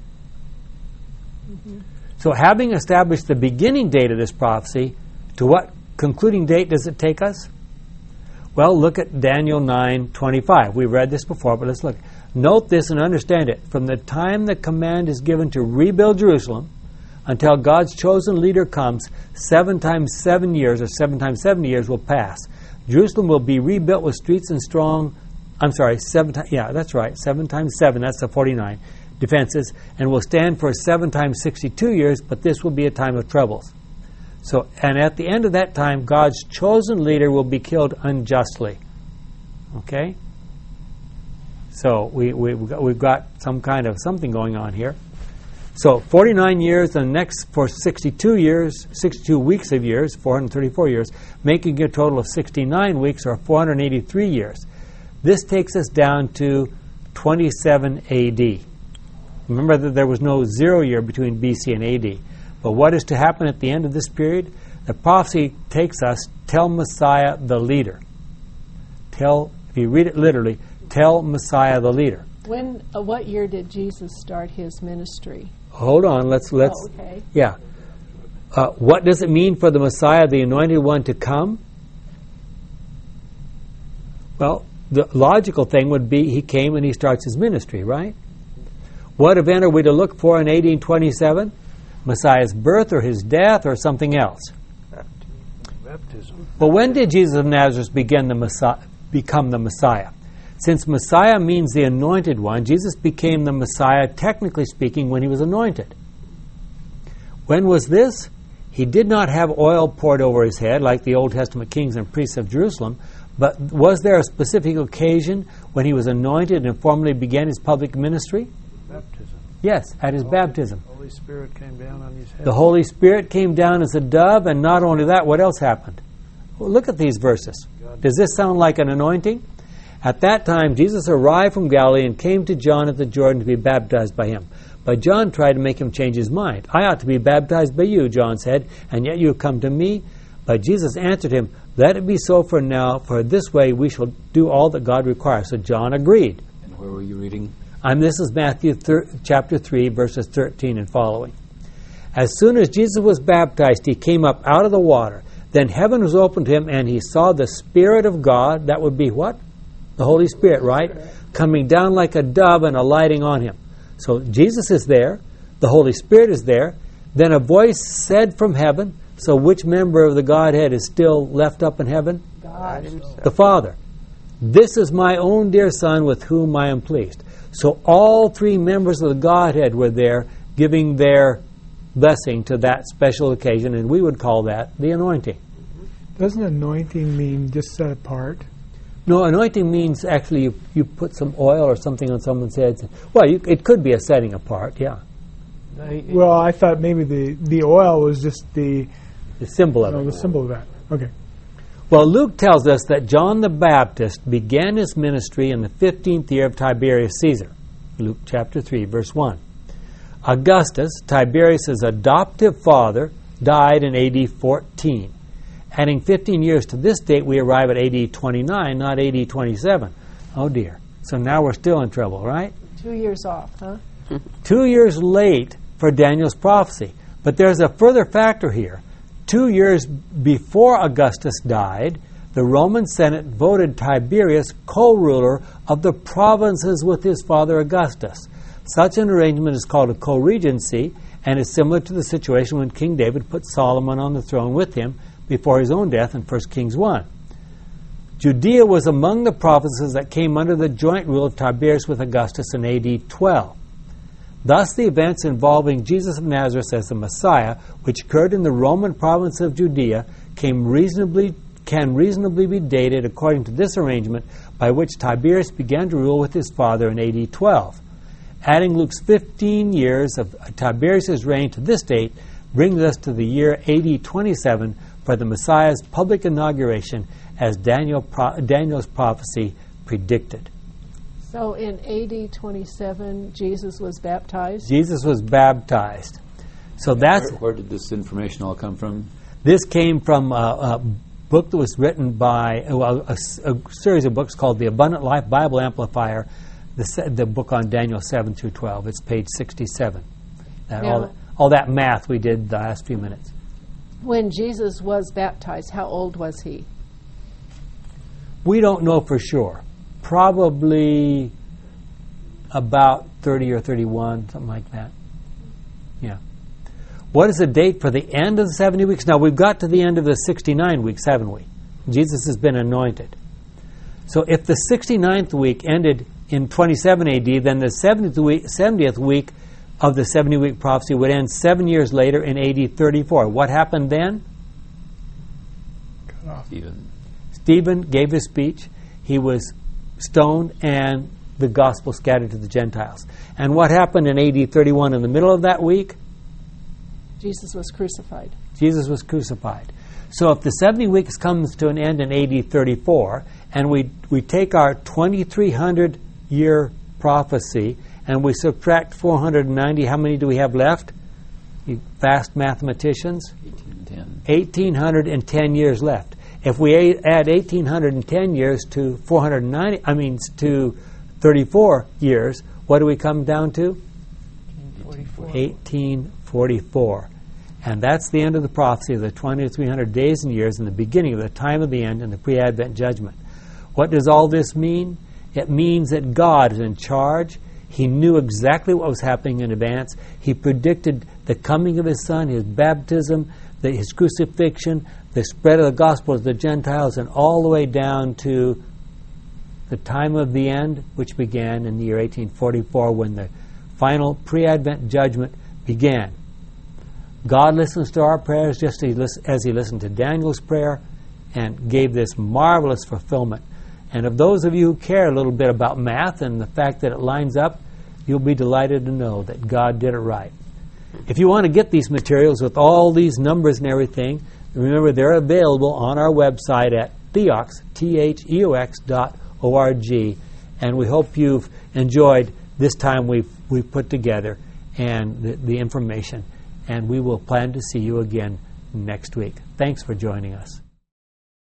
So having established the beginning date of this prophecy, to what concluding date does it take us? Well, look at Daniel 9:25. We've read this before, but let's look. Note this and understand it. From the time the command is given to rebuild Jerusalem until God's chosen leader comes, 7 times 7 years, or 7 times 70 years will pass. Jerusalem will be rebuilt with streets and strong, 7 times 7, that's the 49 defenses, and will stand for 7 times 62 years, but this will be a time of troubles. So, and at the end of that time, God's chosen leader will be killed unjustly. Okay? So we've got some kind of something going on here. So 49 years, and next for 62 years, 62 weeks of years, 434 years, making a total of 69 weeks or 483 years. This takes us down to 27 AD. Remember that there was no 0 year between BC and AD. But what is to happen at the end of this period? The prophecy takes us, tell Messiah the leader. Tell, if you read it literally, tell Messiah the leader. What year did Jesus start his ministry? Hold on, let's. Okay. Yeah. What does it mean for the Messiah, the Anointed One, to come? Well, the logical thing would be he came and he starts his ministry, right? What event are we to look for in 1827? Messiah's birth or his death or something else? Baptism. Well, when did Jesus of Nazareth become the Messiah? Since Messiah means the Anointed One, Jesus became the Messiah, technically speaking, when he was anointed. When was this? He did not have oil poured over his head like the Old Testament kings and priests of Jerusalem, but was there a specific occasion when he was anointed and formally began his public ministry? Baptism. Yes, at his baptism. The Holy Spirit came down on his head. The Holy Spirit came down as a dove, and not only that, what else happened? Well, look at these verses. Does this sound like an anointing? At that time, Jesus arrived from Galilee and came to John at the Jordan to be baptized by him. But John tried to make him change his mind. I ought to be baptized by you, John said, and yet you have come to me. But Jesus answered him, let it be so for now, for this way we shall do all that God requires. So John agreed. And where were you reading? This is Matthew chapter 3, verses 13 and following. As soon as Jesus was baptized, he came up out of the water. Then heaven was opened to him, and he saw the Spirit of God. That would be what? The Holy Spirit, right? Coming down like a dove and alighting on him. So Jesus is there. The Holy Spirit is there. Then a voice said from heaven. So which member of the Godhead is still left up in heaven? God himself. The Father. This is my own dear Son with whom I am pleased. So all 3 members of the Godhead were there giving their blessing to that special occasion, and we would call that the anointing. Doesn't anointing mean just set apart? No, anointing means actually you put some oil or something on someone's head. Well, it could be a setting apart, yeah. Well, I thought maybe the oil was just the symbol of it. The symbol of that. Okay. Well, Luke tells us that John the Baptist began his ministry in the 15th year of Tiberius Caesar. Luke chapter 3, verse 1. Augustus, Tiberius' adoptive father, died in AD 14. Adding 15 years to this date, we arrive at AD 29, not AD 27. Oh, dear. So now we're still in trouble, right? 2 years off, huh? 2 years late for Daniel's prophecy. But there's a further factor here. 2 years before Augustus died, the Roman Senate voted Tiberius co-ruler of the provinces with his father Augustus. Such an arrangement is called a co-regency and is similar to the situation when King David put Solomon on the throne with him before his own death in 1 Kings 1. Judea was among the provinces that came under the joint rule of Tiberius with Augustus in AD 12. Thus, the events involving Jesus of Nazareth as the Messiah, which occurred in the Roman province of Judea, can reasonably be dated according to this arrangement by which Tiberius began to rule with his father in AD 12. Adding Luke's 15 years of Tiberius' reign to this date brings us to the year AD 27 for the Messiah's public inauguration as Daniel's prophecy predicted. So in AD 27, Jesus was baptized? Jesus was baptized. So that's... Where did this information all come from? This came from a book that was written by a series of books called The Abundant Life Bible Amplifier, the book on Daniel 7 through 12. It's page 67. All that math we did the last few minutes. When Jesus was baptized, how old was he? We don't know for sure. Probably about 30 or 31, something like that. Yeah. What is the date for the end of the 70 weeks? Now, we've got to the end of the 69 weeks, haven't we? Jesus has been anointed. So if the 69th week ended in 27 AD, then the 70th week of the 70-week prophecy would end 7 years later in AD 34. What happened then? Stephen gave his speech. He was stoned, and the gospel scattered to the Gentiles. And what happened in AD 31 in the middle of that week? Jesus was crucified. Jesus was crucified. So if the 70 weeks comes to an end in AD 34, and we take our 2,300-year prophecy, and we subtract 490, how many do we have left? You fast mathematicians? 1,810 years left. If we add 1,810 years to to 34 years, what do we come down to? 1844. And that's the end of the prophecy of the 2,300 days and years and the beginning of the time of the end and the pre-Advent judgment. What does all this mean? It means that God is in charge. He knew exactly what was happening in advance. He predicted the coming of His Son, His baptism, His crucifixion, the spread of the gospel to the Gentiles, and all the way down to the time of the end, which began in the year 1844 when the final pre-Advent judgment began. God listens to our prayers just as He listened to Daniel's prayer and gave this marvelous fulfillment. And of those of you who care a little bit about math and the fact that it lines up, you'll be delighted to know that God did it right. If you want to get these materials with all these numbers and everything, remember they're available on our website at theox, theox.org. And we hope you've enjoyed this time we've put together and the information. And we will plan to see you again next week. Thanks for joining us.